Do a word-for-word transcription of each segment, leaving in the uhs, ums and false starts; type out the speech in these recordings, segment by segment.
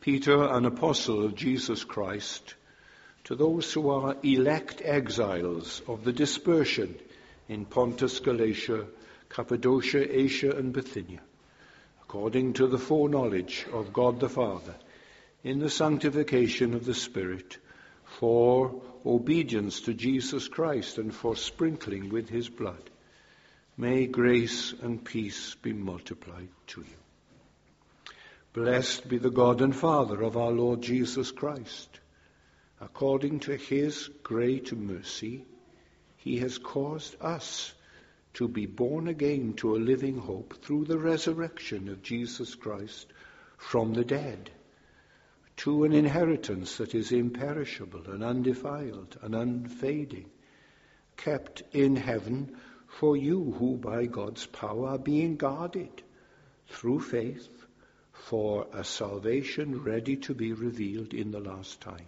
Peter, an apostle of Jesus Christ, to those who are elect exiles of the dispersion in Pontus, Galatia, Cappadocia, Asia, and Bithynia, according to the foreknowledge of God the Father, in the sanctification of the Spirit, for obedience to Jesus Christ and for sprinkling with his blood. May grace and peace be multiplied to you. Blessed be the God and Father of our Lord Jesus Christ. According to his great mercy, he has caused us to be born again to a living hope through the resurrection of Jesus Christ from the dead, to an inheritance that is imperishable and undefiled and unfading, kept in heaven for you who by God's power are being guarded through faith for a salvation ready to be revealed in the last time.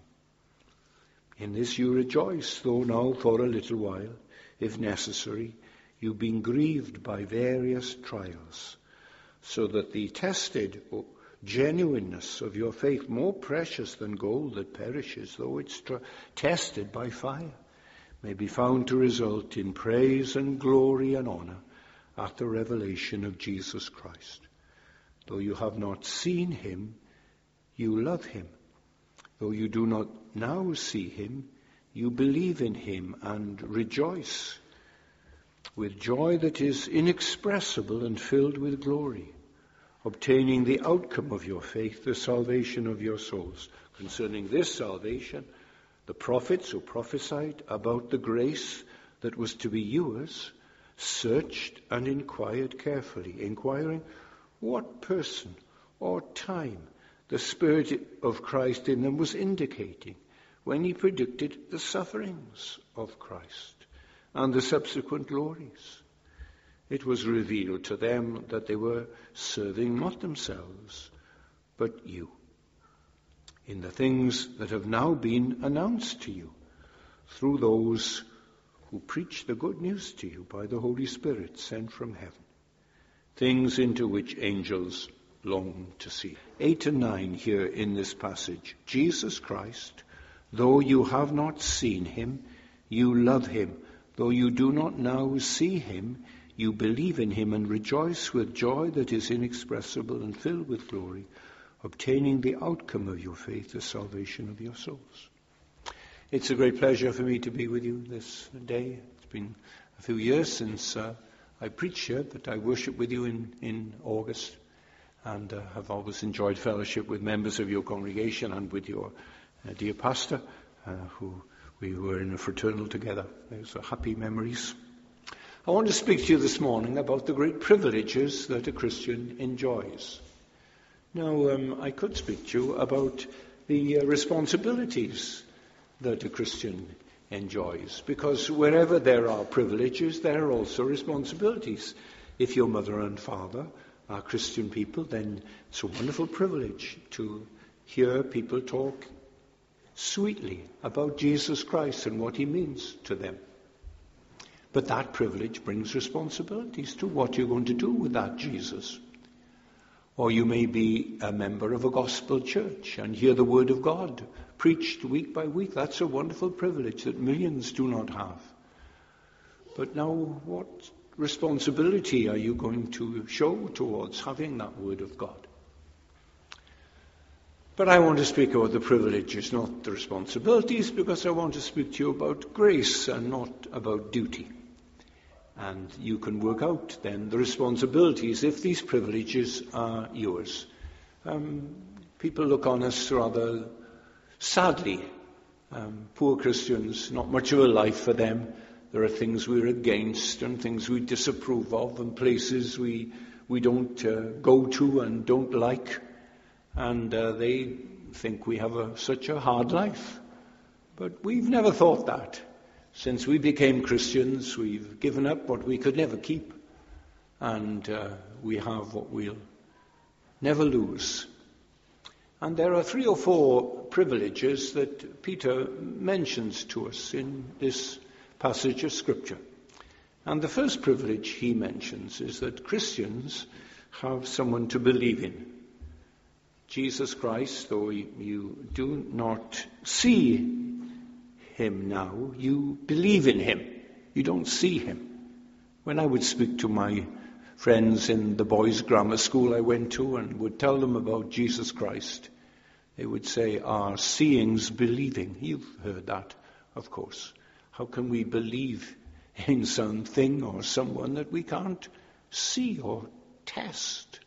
In this you rejoice, though now for a little while, if necessary, you've been grieved by various trials, so that the tested genuineness of your faith, more precious than gold that perishes, though it's tr- tested by fire, may be found to result in praise and glory and honor at the revelation of Jesus Christ. Though you have not seen him, you love him. Though you do not now see him, you believe in him and rejoice with joy that is inexpressible and filled with glory, obtaining the outcome of your faith, the salvation of your souls. Concerning this salvation, the prophets who prophesied about the grace that was to be yours searched and inquired carefully, inquiring what person or time the Spirit of Christ in them was indicating when he predicted the sufferings of Christ and the subsequent glories. It was revealed to them that they were serving not themselves, but you, in the things that have now been announced to you through those who preach the good news to you by the Holy Spirit sent from heaven, things into which angels long to see. Eight and nine here in this passage. Jesus Christ, though you have not seen him, you love him. Though you do not now see him, you believe in him and rejoice with joy that is inexpressible and filled with glory, obtaining the outcome of your faith, the salvation of your souls. It's a great pleasure for me to be with you this day. It's been a few years since uh, I preached here, but I worship with you in, in August, and uh, have always enjoyed fellowship with members of your congregation and with your uh, dear pastor, uh, who we were in a fraternal together. Those are happy memories. I want to speak to you this morning about the great privileges that a Christian enjoys. Now, um, I could speak to you about the uh, responsibilities that a Christian enjoys, because wherever there are privileges, there are also responsibilities. If your mother and father are Christian people, then it's a wonderful privilege to hear people talk sweetly about Jesus Christ and what he means to them. But that privilege brings responsibilities to what you're going to do with that Jesus. Or you may be a member of a gospel church and hear the word of God preached week by week. That's a wonderful privilege that millions do not have. But now, what responsibility are you going to show towards having that word of God? But I want to speak about the privileges, not the responsibilities, because I want to speak to you about grace and not about duty. And you can work out then the responsibilities if these privileges are yours. Um, people look on us rather sadly. Um, poor Christians, not much of a life for them. There are things we're against and things we disapprove of and places we we don't uh, go to and don't like. And uh, they think we have a, such a hard life. But we've never thought that. Since we became Christians, we've given up what we could never keep. And uh, we have what we'll never lose. And there are three or four privileges that Peter mentions to us in this passage of Scripture. And the first privilege he mentions is that Christians have someone to believe in. Jesus Christ, though you do not see him now, you believe in him. You don't see him. When I would speak to my friends in the boys' grammar school I went to and would tell them about Jesus Christ, they would say, "Our seeing's believing." You've heard that, of course. How can we believe in something or someone that we can't see or test?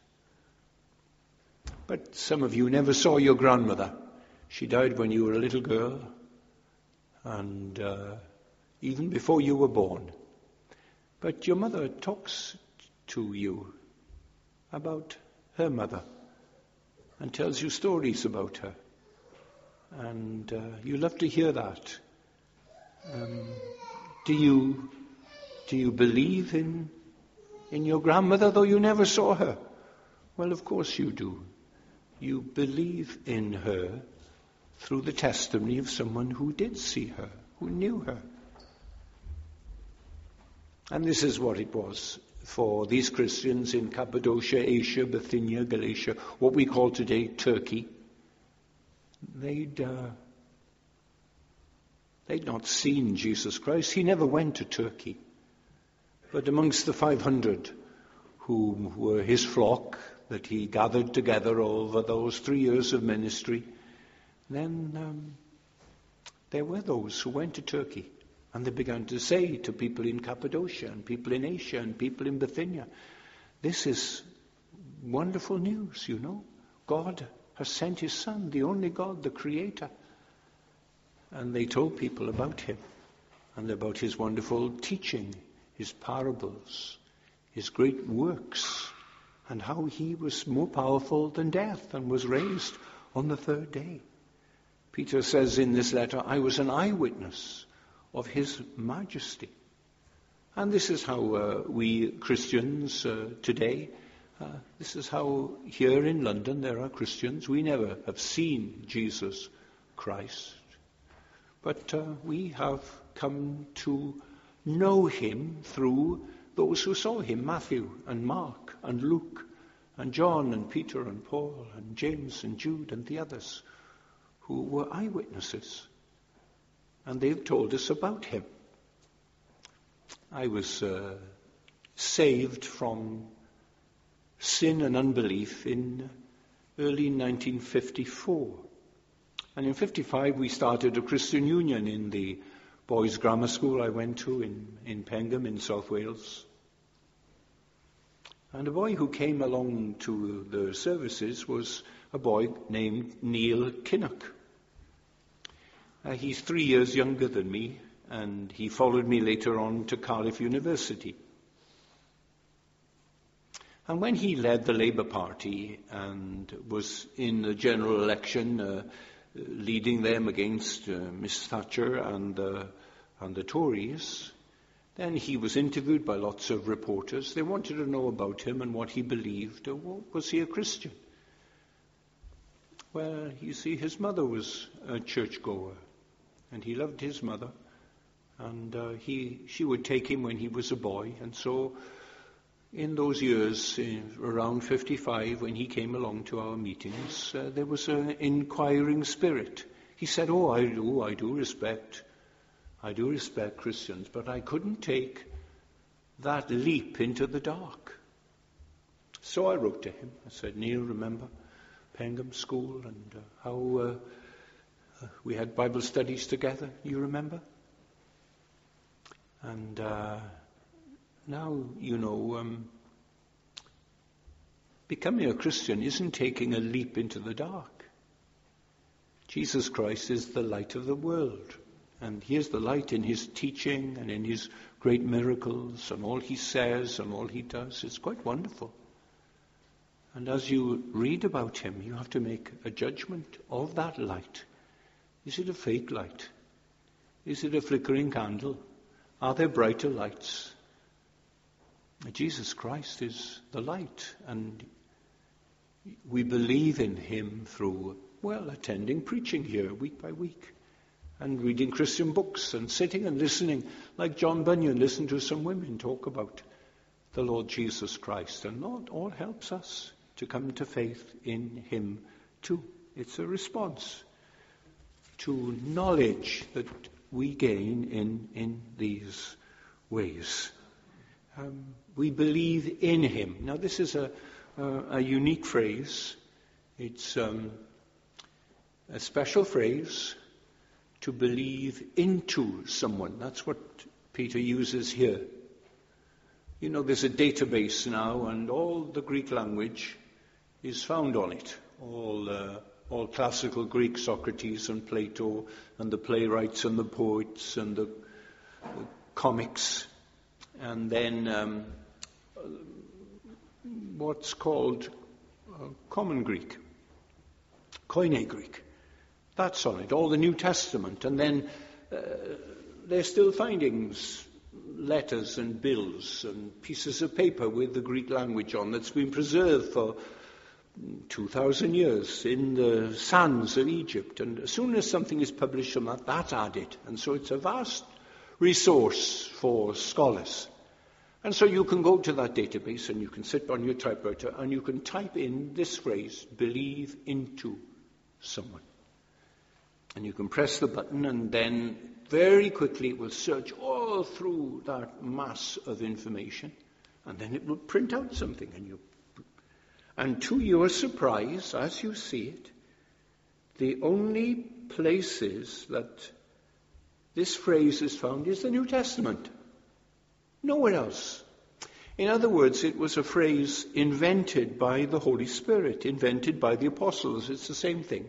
But some of you never saw your grandmother. She died when you were a little girl, and uh, even before you were born. But your mother talks to you about her mother and tells you stories about her. And uh, you love to hear that. Um, do you do you believe in in your grandmother, though you never saw her? Well, of course you do. You believe in her through the testimony of someone who did see her, who knew her. And this is what it was for these Christians in Cappadocia, Asia, Bithynia, Galatia, what we call today Turkey. They'd, uh, they'd not seen Jesus Christ. He never went to Turkey. But amongst the five hundred who were his flock that he gathered together over those three years of ministry, then um, there were those who went to Turkey. And they began to say to people in Cappadocia and people in Asia and people in Bithynia, "This is wonderful news, you know. God has sent his Son, the only God, the Creator." And they told people about him and about his wonderful teaching, his parables, his great works, and how he was more powerful than death and was raised on the third day. Peter says in this letter, "I was an eyewitness of his majesty." And this is how uh, we Christians uh, today, uh, this is how here in London there are Christians. We never have seen Jesus Christ, but uh, we have come to know him through those who saw him, Matthew and Mark and Luke and John and Peter and Paul and James and Jude and the others who were eyewitnesses. And they've told us about him. I was uh, saved from sin and unbelief in early nineteen fifty-four. And in fifty-five we started a Christian Union in the boys' grammar school I went to in, in Pengham in South Wales. And a boy who came along to the services was a boy named Neil Kinnock. Uh, he's three years younger than me, and he followed me later on to Cardiff University. And when he led the Labour Party and was in the general election, uh, leading them against uh, Miss Thatcher and, uh, and the Tories, then he was interviewed by lots of reporters. They wanted to know about him and what he believed. Was he a Christian? Well, you see, his mother was a churchgoer, and he loved his mother, and uh, he she would take him when he was a boy. And so in those years, in, around fifty-five, when he came along to our meetings, uh, there was an inquiring spirit. He said, "Oh, I do, I do respect, I do respect Christians, but I couldn't take that leap into the dark." So I wrote to him. I said, "Neil, remember Pengham School and uh, how uh, uh, we had Bible studies together, you remember? And uh, now, you know, um, becoming a Christian isn't taking a leap into the dark. Jesus Christ is the light of the world. And he is the light in his teaching and in his great miracles and all he says and all he does. It's quite wonderful. And as you read about him, you have to make a judgment of that light. Is it a fake light? Is it a flickering candle? Are there brighter lights? Jesus Christ is the light, and we believe in him through, well, attending preaching here week by week, and reading Christian books, and sitting and listening, like John Bunyan listened to some women talk about the Lord Jesus Christ. And Lord, all helps us to come to faith in him too. It's a response to knowledge that we gain in, in these ways. Um, we believe in him. Now this is a, a, a unique phrase. It's um, a special phrase, to believe into someone. That's what Peter uses here. You know, there's a database now, and all the Greek language is found on it. All, uh, all classical Greek, Socrates and Plato, and the playwrights and the poets and the, the comics. And then um, what's called uh, Common Greek, Koine Greek. That's on it, all the New Testament. And then uh, they're still finding letters and bills and pieces of paper with the Greek language on that's been preserved for two thousand years in the sands of Egypt. And as soon as something is published from that, that's added. And so it's a vast resource for scholars. And so you can go to that database and you can sit on your typewriter and you can type in this phrase, believe into someone. And you can press the button, and then very quickly it will search all through that mass of information, and then it will print out something. And you, and to your surprise, as you see it, the only places that this phrase is found is the New Testament. Nowhere else. In other words, it was a phrase invented by the Holy Spirit, invented by the apostles. It's the same thing.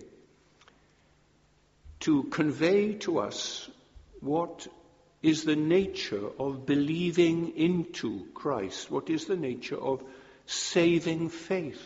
To convey to us what is the nature of believing into Christ, what is the nature of saving faith.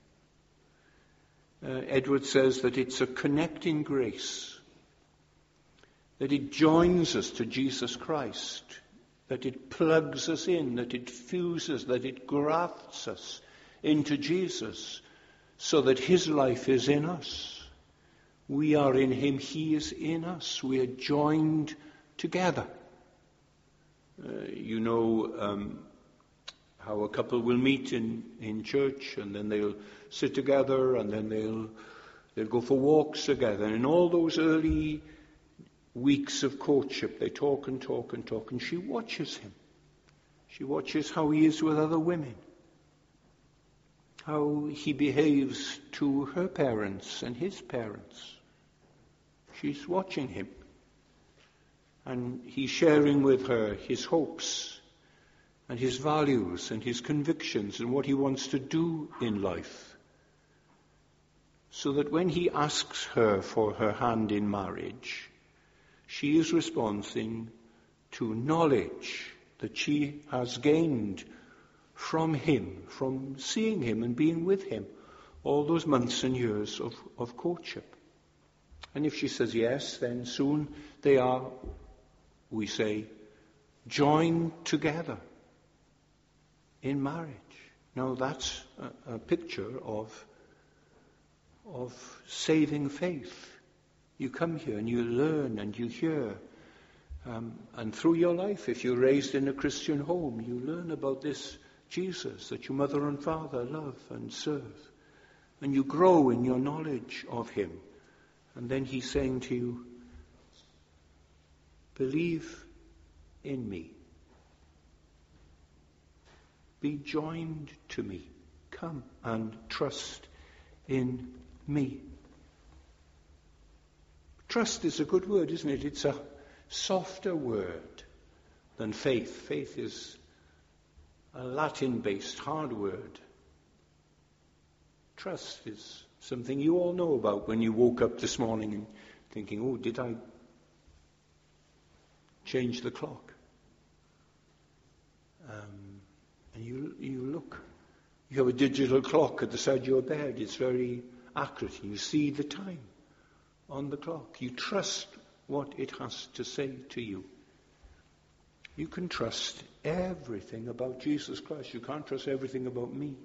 Uh, Edward says that it's a connecting grace, that it joins us to Jesus Christ, that it plugs us in, that it fuses, that it grafts us into Jesus, so that his life is in us. We are in him, he is in us. We are joined together. Uh, you know um, how a couple will meet in, in church, and then they'll sit together, and then they'll they'll go for walks together. And in all those early weeks of courtship, they talk and talk and talk, and she watches him. She watches how he is with other women, how he behaves to her parents and his parents. She's watching him, and he's sharing with her his hopes and his values and his convictions and what he wants to do in life, so that when he asks her for her hand in marriage, she is responding to knowledge that she has gained from him, from seeing him and being with him all those months and years of, of courtship. And if she says yes, then soon they are, we say, joined together in marriage. Now that's a, a picture of, of saving faith. You come here and you learn and you hear. Um, and through your life, if you're raised in a Christian home, you learn about this Jesus that your mother and father love and serve. And you grow in your knowledge of him. And then he's saying to you, believe in me. Be joined to me. Come and trust in me. Trust is a good word, isn't it? It's a softer word than faith. Faith is a Latin-based hard word. Trust is something you all know about when you woke up this morning and thinking, oh, did I change the clock? Um, and you you look, you have a digital clock at the side of your bed. It's very accurate. You see the time on the clock. You trust what it has to say to you. You can trust everything about Jesus Christ. You can't trust everything about me,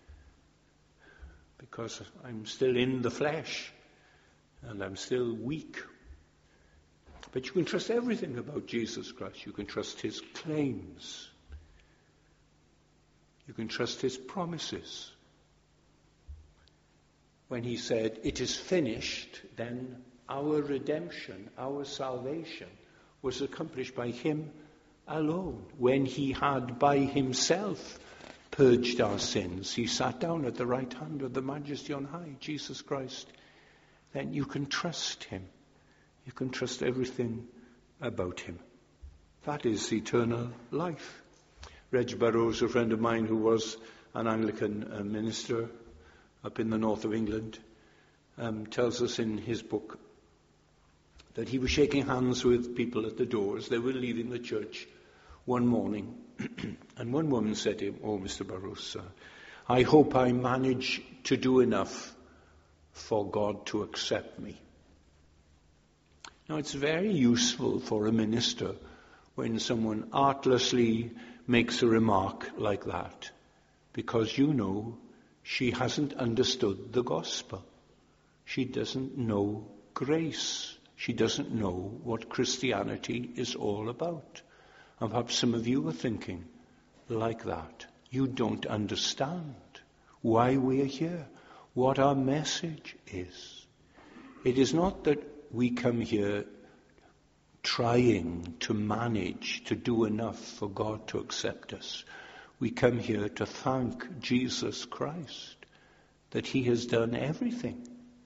because I'm still in the flesh and I'm still weak. But you can trust everything about Jesus Christ. You can trust his claims. You can trust his promises. when he said, "It is finished," then our redemption, our salvation, was accomplished by him alone. When he had by himself purged our sins, he sat down at the right hand of the Majesty on high, Jesus Christ. Then you can trust him. You can trust everything about him. That is eternal life. Reg Burrows, a friend of mine who was an Anglican uh, minister up in the north of England, um, tells us in his book that he was shaking hands with people at the doors. They were leaving the church one morning, and one woman said to him, "Oh, Mister Burrows, uh, I hope I manage to do enough for God to accept me." Now, it's very useful for a minister when someone artlessly makes a remark like that, because you know she hasn't understood the gospel. She doesn't know grace. She doesn't know what Christianity is all about. And perhaps some of you are thinking like that. You don't understand why we are here, what our message is. It is not that we come here trying to manage to do enough for God to accept us. We come here to thank Jesus Christ that he has done everything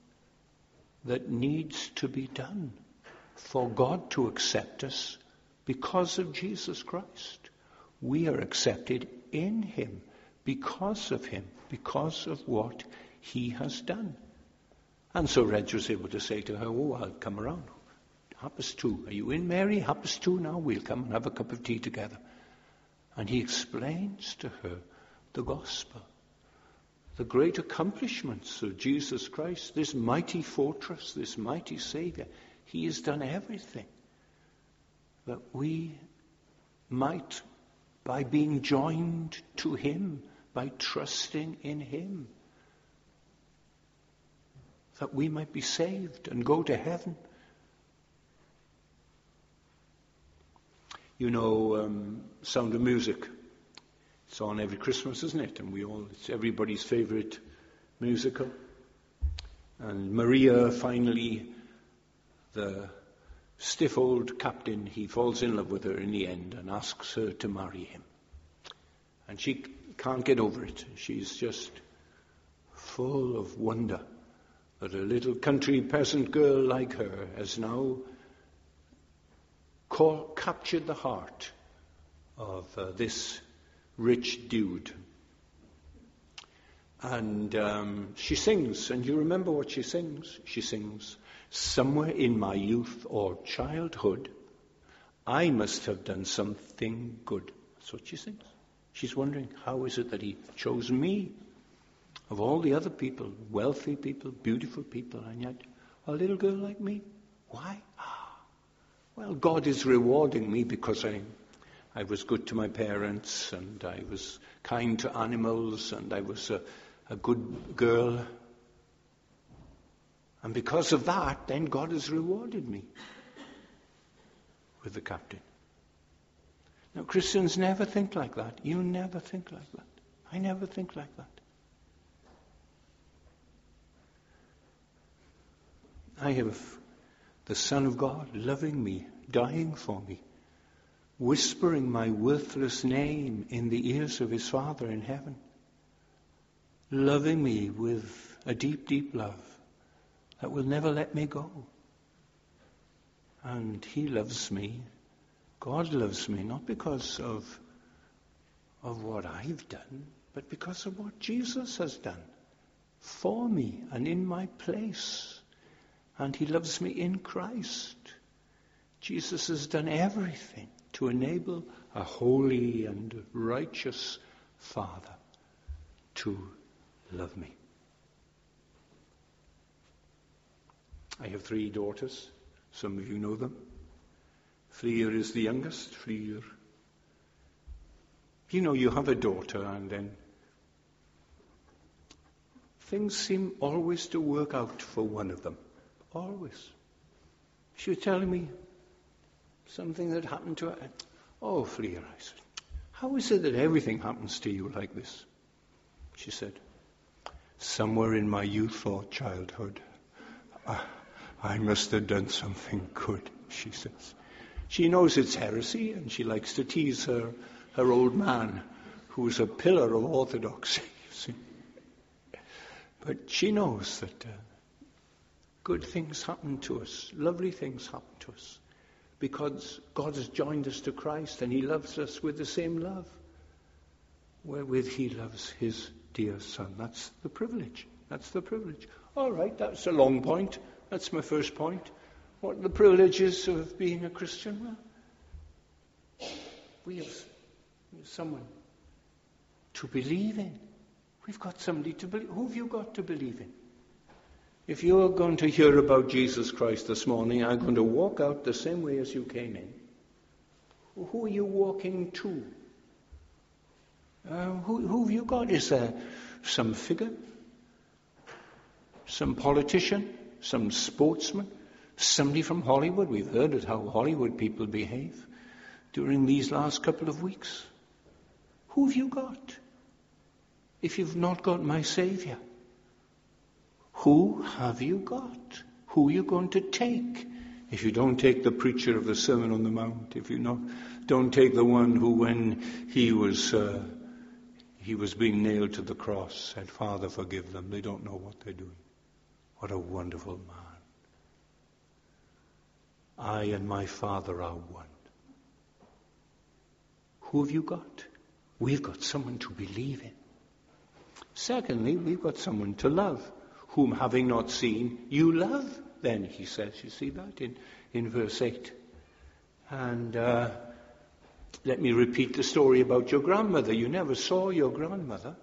that needs to be done for God to accept us because of Jesus Christ. We are accepted in him, because of him, because of what he has done. And so Reg was able to say to her, "Oh, I'll come around. Half past two. Are you in, Mary? Half past two now. We'll come and have a cup of tea together." And he explains to her the gospel, the great accomplishments of Jesus Christ, this mighty fortress, this mighty Savior. He has done everything that we might, by being joined to him, by trusting in him, that we might be saved and go to heaven. You know, um, Sound of Music. It's on every Christmas, isn't it? And we all, it's everybody's favourite musical. And Maria, finally, the stiff old captain, he falls in love with her in the end and asks her to marry him. And she can't get over it. She's just full of wonder that a little country peasant girl like her has now call, captured the heart of uh, this rich dude. And um, she sings, and you remember what she sings? She sings, "Somewhere in my youth or childhood, I must have done something good." That's what she sings. She's wondering, how is it that he chose me? Of all the other people, wealthy people, beautiful people, and yet a little girl like me? Why? Ah, well, God is rewarding me because I I was good to my parents, and I was kind to animals, and I was a, a good girl. And because of that, then God has rewarded me with the captain. Now, Christians never think like that. You never think like that. I never think like that. I have the Son of God loving me, dying for me, whispering my worthless name in the ears of his Father in heaven, loving me with a deep, deep love that will never let me go. And he loves me, God loves me, not because of, of what I've done, but because of what Jesus has done for me and in my place. And he loves me in Christ. Jesus has done everything to enable a holy and righteous Father to love me. I have three daughters. Some of you know them. Fleer is the youngest. Fleer. You know, you have a daughter and then things seem always to work out for one of them. Always. She was telling me something that happened to her. "Oh, Fleer," I said, "how is it that everything happens to you like this?" She said, somewhere in my youth or childhood, I, I must have done something good, she says. She knows it's heresy, and she likes to tease her, her old man, who's a pillar of orthodoxy, you see. But she knows that uh, good things happen to us, lovely things happen to us, because God has joined us to Christ, and he loves us with the same love wherewith he loves his dear son. That's the privilege. That's the privilege. All right, that's a long point. That's my first point. What are the privileges of being a Christian? Well, we have, we have someone to believe in. We've got somebody to believe. Who have you got to believe in? If you're going to hear about Jesus Christ this morning, I'm going to walk out the same way as you came in. Who are you walking to? Uh, who, who have you got? Is there some figure? Some politician? Some sportsman? Somebody from Hollywood? We've heard of how Hollywood people behave during these last couple of weeks. Who have you got? If you've not got my Saviour, who have you got? Who are you going to take? If you don't take the preacher of the Sermon on the Mount, if you not, don't take the one who, when he was uh, he was being nailed to the cross, said, Father, forgive them. They don't know what they're doing. What a wonderful man. I and my Father are one. Who have you got? We've got someone to believe in. Secondly, we've got someone to love, whom having not seen, you love, then, he says. You see that in, in verse eight. And uh, let me repeat the story about your grandmother. You never saw your grandmother.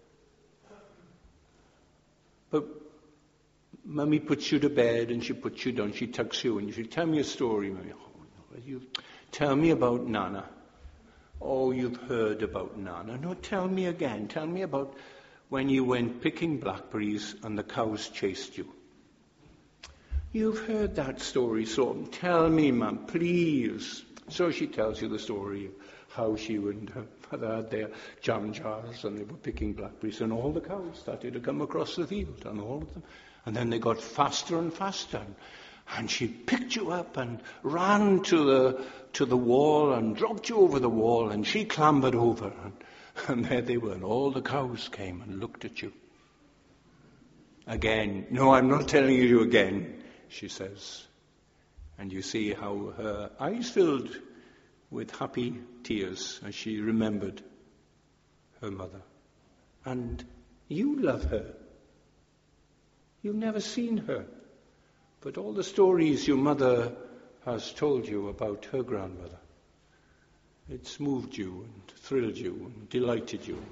But Mummy puts you to bed and she puts you down, she tucks you in. She tell me a story, Mummy. Oh, no, you tell me about Nana. Oh, you've heard about Nana. No, tell me again. Tell me about when you went picking blackberries and the cows chased you. You've heard that story, so tell me, Mum, please. So she tells you the story of how she and her mother had their jam jars and they were picking blackberries and all the cows started to come across the field, and all of them. And then they got faster and faster. And, and she picked you up and ran to the to the wall and dropped you over the wall, and she clambered over. And, and there they were, and all the cows came and looked at you. Again, no, I'm not telling you again, she says. And you see how her eyes filled with happy tears as she remembered her mother. And you love her. You've never seen her. But all the stories your mother has told you about her grandmother, it's moved you and thrilled you and delighted you.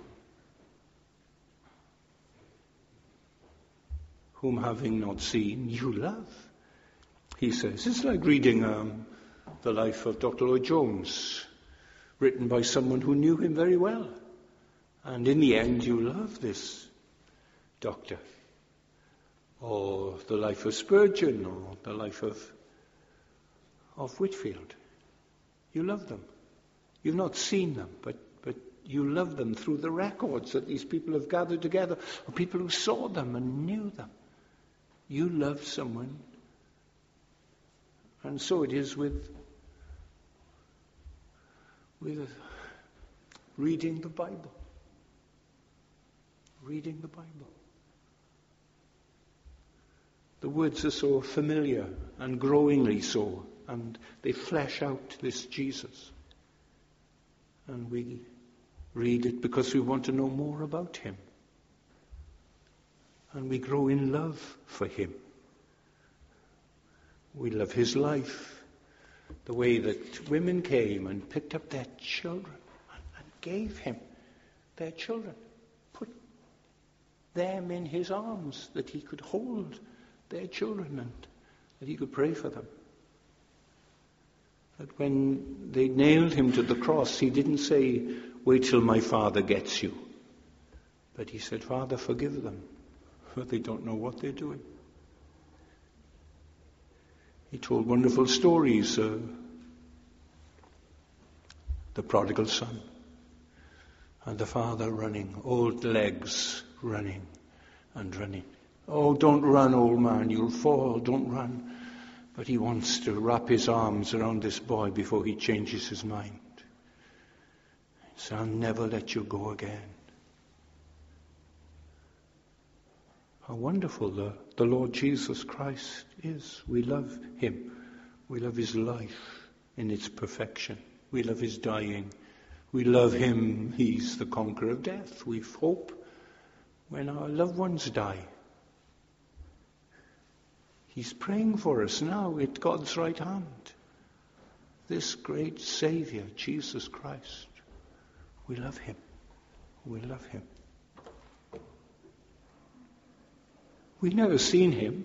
Whom having not seen, you love, he says. It's like reading um, the life of Doctor Lloyd Jones, written by someone who knew him very well. And in the end, you love this doctor. Or the life of Spurgeon, or the life of, of Whitfield. You love them. You've not seen them, but, but you love them through the records that these people have gathered together, or people who saw them and knew them. You love someone. And so it is with, with reading the Bible. Reading the Bible. The words are so familiar and growingly so, and they flesh out this Jesus. And we read it because we want to know more about him. And we grow in love for him. We love his life, the way that women came and picked up their children and, and gave him their children, put them in his arms that he could hold their children and that he could pray for them. That when they nailed him to the cross, he didn't say, wait till my Father gets you. But he said, Father, forgive them, for they don't know what they're doing. He told wonderful stories. Uh, the prodigal son and the father running, old legs running, and running. Oh, don't run, old man, you'll fall, don't run. But he wants to wrap his arms around this boy before he changes his mind. He says, I'll never let you go again. How wonderful the, the Lord Jesus Christ is. We love him. We love his life in its perfection. We love his dying. We love him. He's the conqueror of death. We hope when our loved ones die. He's praying for us now at God's right hand. This great Savior, Jesus Christ. We love him. We love him. We've never seen him.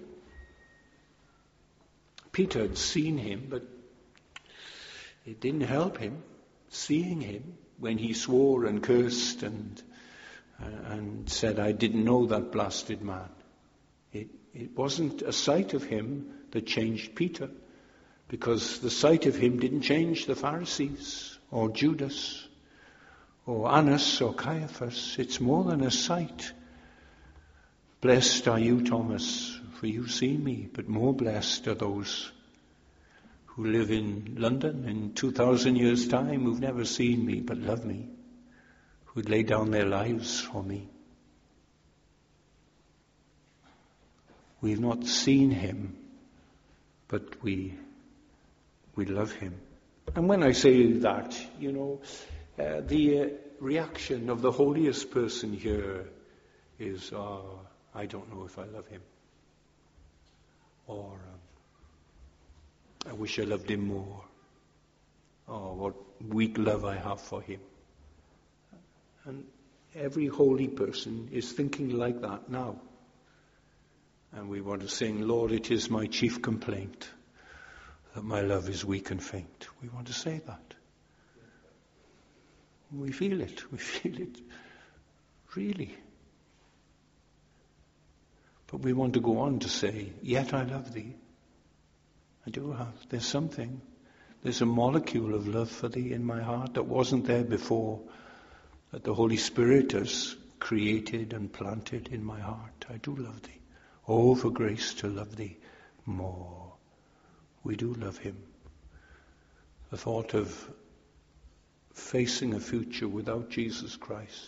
Peter had seen him, but it didn't help him seeing him when he swore and cursed and uh, and said, I didn't know that blasted man. It, it wasn't a sight of him that changed Peter, because the sight of him didn't change the Pharisees or Judas or Annas or Caiaphas. It's more than a sight. Blessed are you, Thomas, for you've seen me, but more blessed are those who live in London in two thousand years' time, who've never seen me but love me, who'd lay down their lives for me. We've not seen him, but we we love him. And when I say that, you know, uh, the uh, reaction of the holiest person here is, oh, I don't know if I love him. Or, um, I wish I loved him more. Oh, what weak love I have for him. And every holy person is thinking like that now. And we want to sing, Lord, it is my chief complaint that my love is weak and faint. We want to say that. We feel it. We feel it. Really. But we want to go on to say, yet I love thee. I do have. There's something. There's a molecule of love for thee in my heart that wasn't there before, that the Holy Spirit has created and planted in my heart. I do love thee. Oh, for grace to love thee more. We do love him. The thought of facing a future without Jesus Christ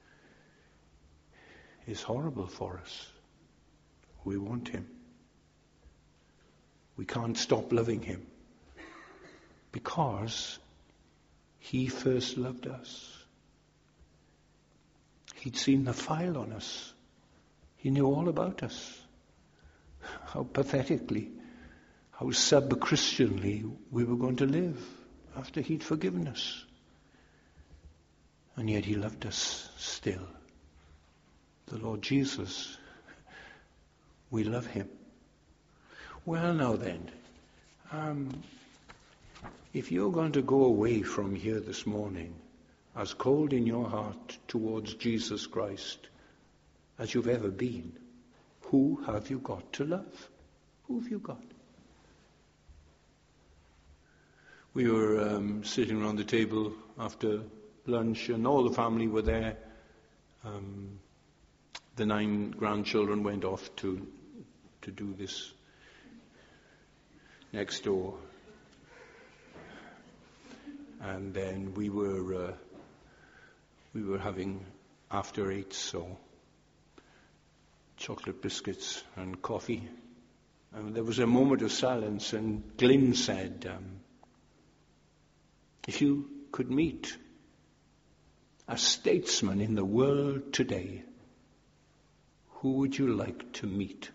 is horrible for us. We want him. We can't stop loving him because he first loved us. He'd seen the file on us. He knew all about us. How pathetically, how sub-Christianly we were going to live after he'd forgiven us. And yet he loved us still. The Lord Jesus, we love him. Well, now then, um, if you're going to go away from here this morning as cold in your heart towards Jesus Christ as you've ever been, who have you got to love? Who have you got? We were um, sitting around the table after lunch, and all the family were there. Um, the nine grandchildren went off to to do this next door, and then we were uh, we were having after eight, so chocolate biscuits and coffee. And there was a moment of silence, and Glyn said, um, if you could meet a statesman in the world today, who would you like to meet?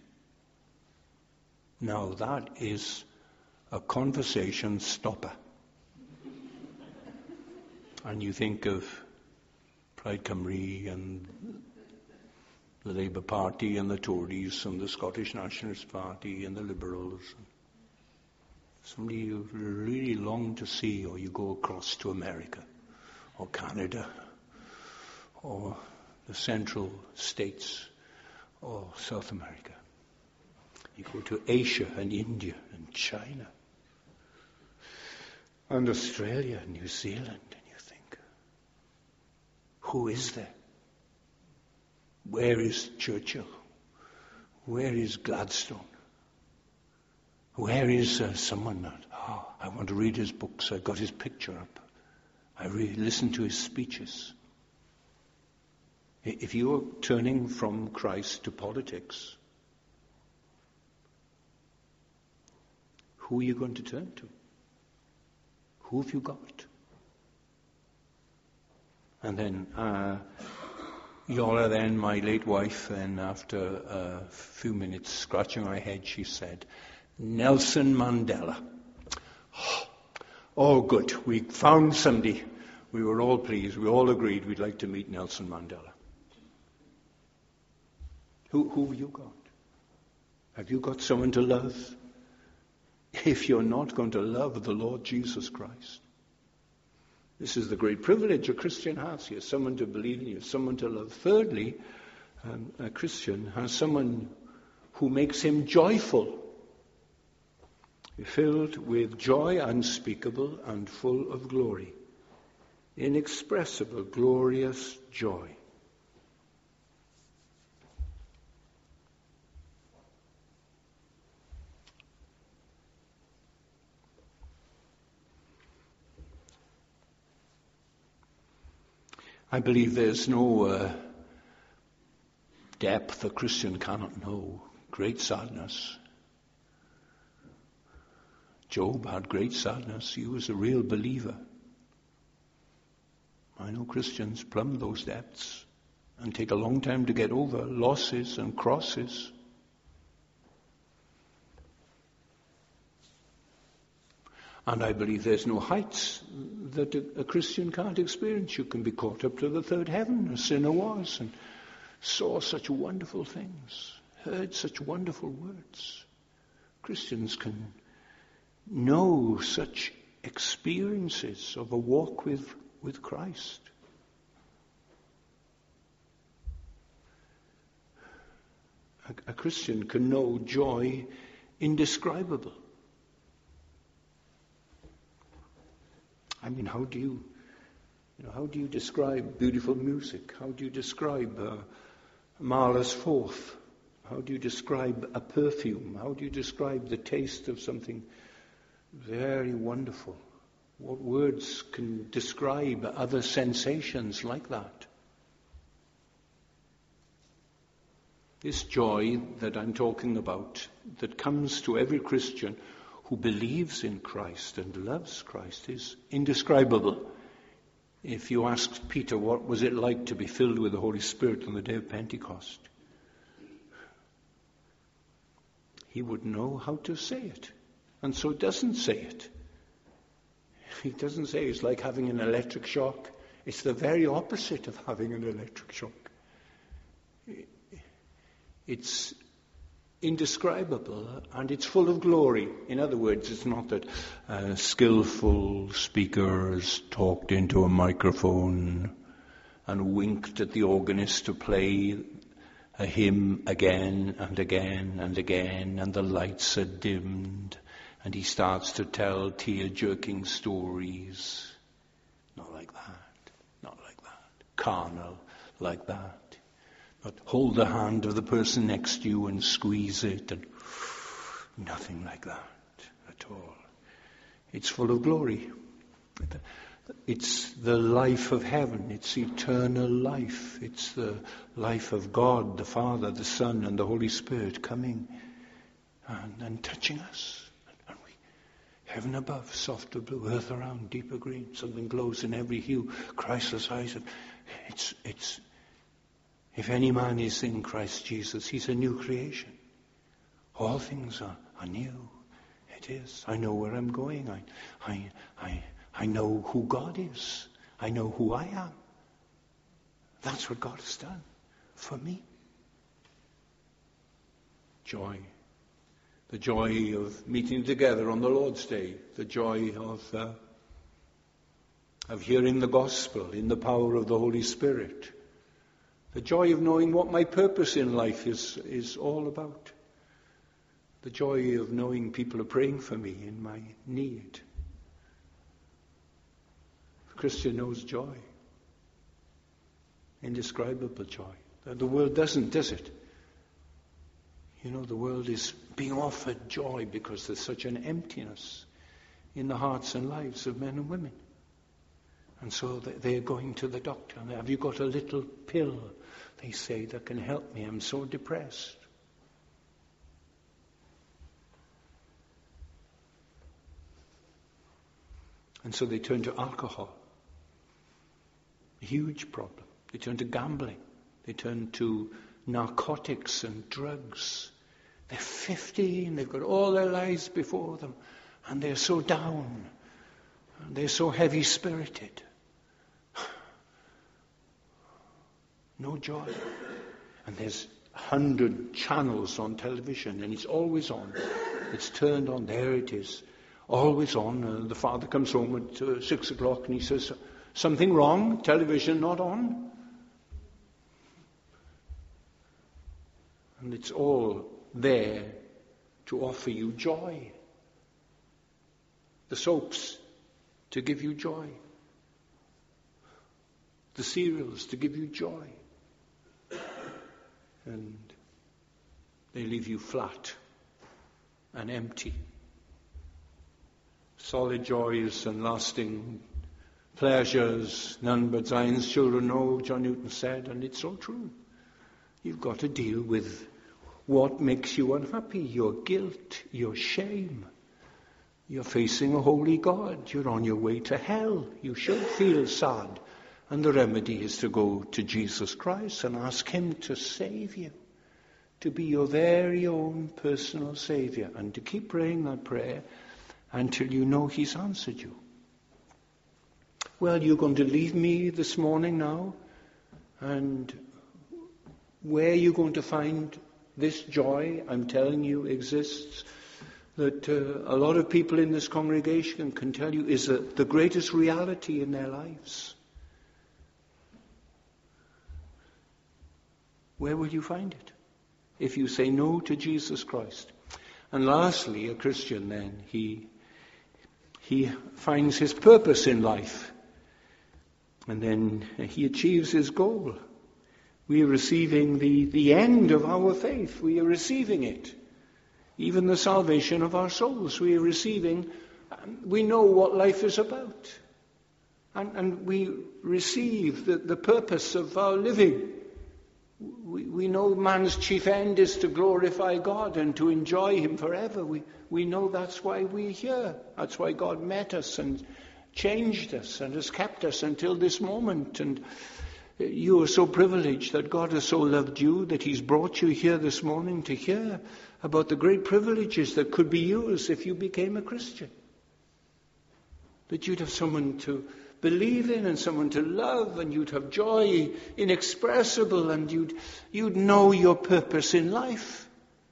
Now that is a conversation stopper. And you think of Plaid Cymru and the Labour Party and the Tories and the Scottish Nationalist Party and the Liberals. Somebody you really long to see, or you go across to America or Canada or the Central States or South America. You go to Asia and India and China and Australia and New Zealand, and you think, who is there? Where is Churchill? Where is Gladstone? Where is uh, someone that, oh, I want to read his books, I got his picture up. I re- listen to his speeches. If you're turning from Christ to politics, who are you going to turn to? Who have you got? And then, uh, Yola then, my late wife, and after a few minutes scratching her head, she said, Nelson Mandela. Oh, good. We found somebody. We were all pleased. We all agreed we'd like to meet Nelson Mandela. Who, who have you got? Have you got someone to love? If you're not going to love the Lord Jesus Christ, this is the great privilege a Christian has. He has someone to believe in, he has someone to love. Thirdly, um, a Christian has someone who makes him joyful, filled with joy unspeakable and full of glory, inexpressible, glorious joy. I believe there's no uh, depth a Christian cannot know. Great sadness. Job had great sadness. He was a real believer. I know Christians plumb those depths and take a long time to get over losses and crosses. And I believe there's no heights that a, a Christian can't experience. You can be caught up to the third heaven, a sinner was, and saw such wonderful things, heard such wonderful words. Christians can know such experiences of a walk with, with Christ. A, a Christian can know joy indescribable. I mean, how do you, you know, how do you describe beautiful music? How do you describe uh, Mahler's Fourth? How do you describe a perfume? How do you describe the taste of something very wonderful? What words can describe other sensations like that? This joy that I'm talking about, that comes to every Christian who believes in Christ and loves Christ, is indescribable. If you asked Peter what was it like to be filled with the Holy Spirit on the day of Pentecost, he wouldn't know how to say it, and so doesn't say it. He doesn't say it's like having an electric shock. It's the very opposite of having an electric shock. It's indescribable, and it's full of glory. In other words, it's not that uh, skillful speakers talked into a microphone and winked at the organist to play a hymn again and again and again, and the lights are dimmed, and he starts to tell tear-jerking stories. Not like that. Not like that. Carnal like that. But hold the hand of the person next to you and squeeze it, and nothing like that at all. It's full of glory. It's the life of heaven. It's eternal life. It's the life of God, the Father, the Son, and the Holy Spirit coming and, and touching us. And we, heaven above, softer blue, earth around, deeper green, something glows in every hue, Christless eyes. It's, it's, If any man is in Christ Jesus, he's a new creation. All things are, are new. It is. I know where I'm going. I, I, I, I know who God is. I know who I am. That's what God has done for me. Joy. The joy of meeting together on the Lord's Day. The joy of, uh, of hearing the gospel in the power of the Holy Spirit. The joy of knowing what my purpose in life is, is all about. The joy of knowing people are praying for me in my need. The Christian knows joy. Indescribable joy. The world doesn't, does it? You know, the world is being offered joy because there's such an emptiness in the hearts and lives of men and women. And so they're going to the doctor. Have you got a little pill, they say, that can help me? I'm so depressed. And so they turn to alcohol. A huge problem. They turn to gambling. They turn to narcotics and drugs. They're fifteen, they've got all their lives before them, and they're so down, and they're so heavy-spirited. No joy. And there's a hundred channels on television, and it's always on. It's turned on. There it is. Always on. Uh, the father comes home at uh, six o'clock and he says, something wrong? Television not on? And it's all there to offer you joy. The soaps to give you joy. The cereals to give you joy. And they leave you flat and empty. Solid joys and lasting pleasures, none but Zion's children know, John Newton said, and it's so true. You've got to deal with what makes you unhappy, your guilt, your shame. You're facing a holy God. You're on your way to hell. You should feel sad. And the remedy is to go to Jesus Christ and ask him to save you, to be your very own personal Savior, and to keep praying that prayer until you know he's answered you. Well, you're going to leave me this morning now, and where are you going to find this joy I'm telling you exists, that uh, a lot of people in this congregation can tell you is a, the greatest reality in their lives? Where will you find it if you say no to Jesus Christ? And lastly, a Christian then, he he finds his purpose in life, and then he achieves his goal. We are receiving the, the end of our faith. We are receiving it. Even the salvation of our souls. We are receiving, we know what life is about. And, and we receive the, the purpose of our living. We, we know man's chief end is to glorify God and to enjoy him forever. We, we know that's why we're here. That's why God met us and changed us and has kept us until this moment. And you are so privileged that God has so loved you that he's brought you here this morning to hear about the great privileges that could be yours if you became a Christian. That you'd have someone to believe in and someone to love, and you'd have joy inexpressible, and you'd, you'd know your purpose in life.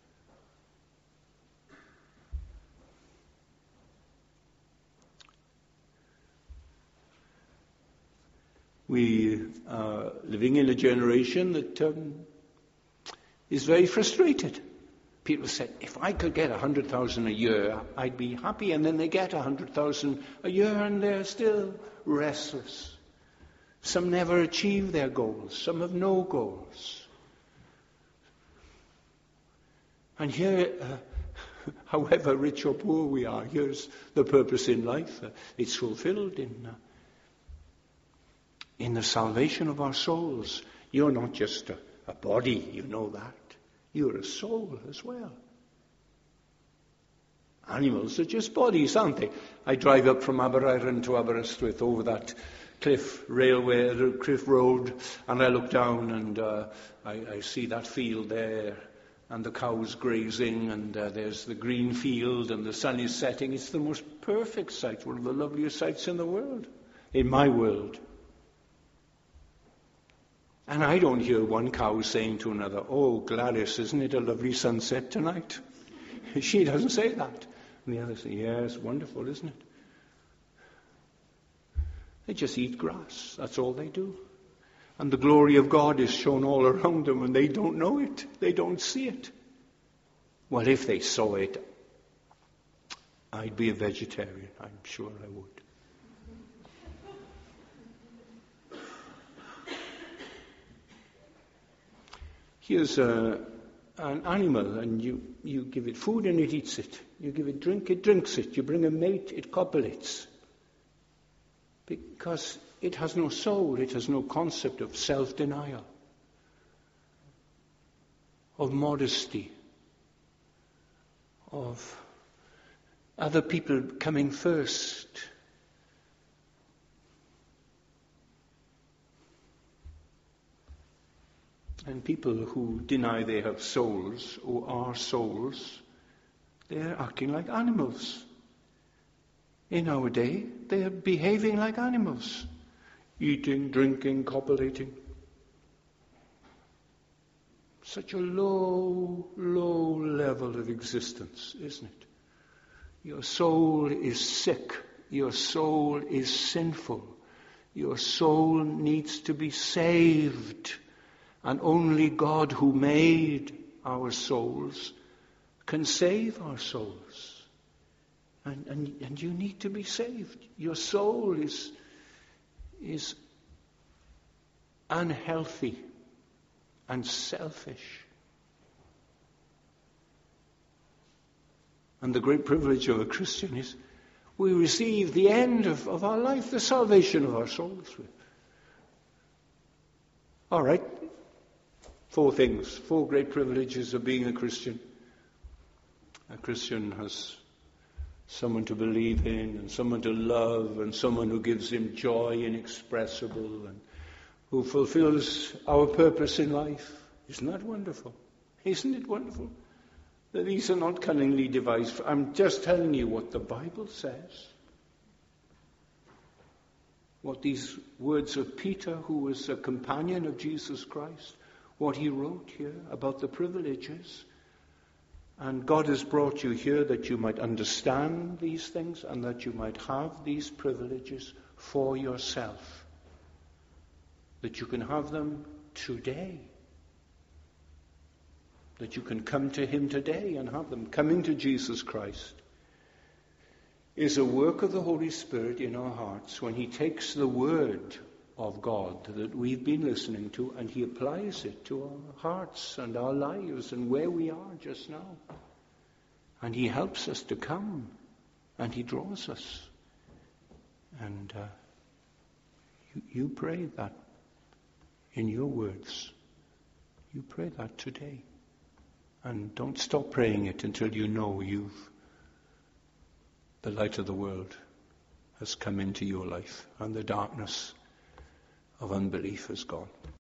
We are living in a generation that um, is very frustrated. People said, if I could get a hundred thousand a year, I'd be happy. And then they get a hundred thousand a year and they're still restless. Some never achieve their goals. Some have no goals. And here, uh, however rich or poor we are, here's the purpose in life. Uh, it's fulfilled in, uh, in the salvation of our souls. You're not just a, a body, you know that. You're a soul as well. Animals are just bodies, aren't they? I drive up from Aberyron to Aberystwyth over that cliff railway, the cliff road, and I look down and uh, I, I see that field there, and the cows grazing, and uh, there's the green field, and the sun is setting. It's the most perfect sight, one of the loveliest sights in the world, in my world. And I don't hear one cow saying to another, oh, Gladys, isn't it a lovely sunset tonight? She doesn't say that. And the other says, yes, wonderful, isn't it? They just eat grass. That's all they do. And the glory of God is shown all around them, and they don't know it. They don't see it. Well, if they saw it, I'd be a vegetarian. I'm sure I would. Here's a, an animal and you, you give it food and it eats it. You give it drink, it drinks it. You bring a mate, it copulates. Because it has no soul, it has no concept of self-denial, of modesty, of other people coming first. And people who deny they have souls, or are souls, they're acting like animals. In our day, they're behaving like animals. Eating, drinking, copulating. Such a low, low level of existence, isn't it? Your soul is sick. Your soul is sinful. Your soul needs to be saved. And only God, who made our souls, can save our souls. And, and, and you need to be saved. Your soul is, is unhealthy and selfish. And the great privilege of a Christian is we receive the end of, of our life, the salvation of our souls. All right. Four things, four great privileges of being a Christian. A Christian has someone to believe in, and someone to love, and someone who gives him joy inexpressible, and who fulfills our purpose in life. Isn't that wonderful? Isn't it wonderful that these are not cunningly devised? I'm just telling you what the Bible says. What these words of Peter, who was a companion of Jesus Christ, what he wrote here about the privileges. And God has brought you here that you might understand these things and that you might have these privileges for yourself. That you can have them today. That you can come to him today and have them. Coming to Jesus Christ is a work of the Holy Spirit in our hearts when he takes the word of God that we've been listening to and he applies it to our hearts and our lives and where we are just now. And he helps us to come and he draws us. And uh, you, you pray that in your words. You pray that today. And don't stop praying it until you know you've the light of the world has come into your life and the darkness of unbelief is gone.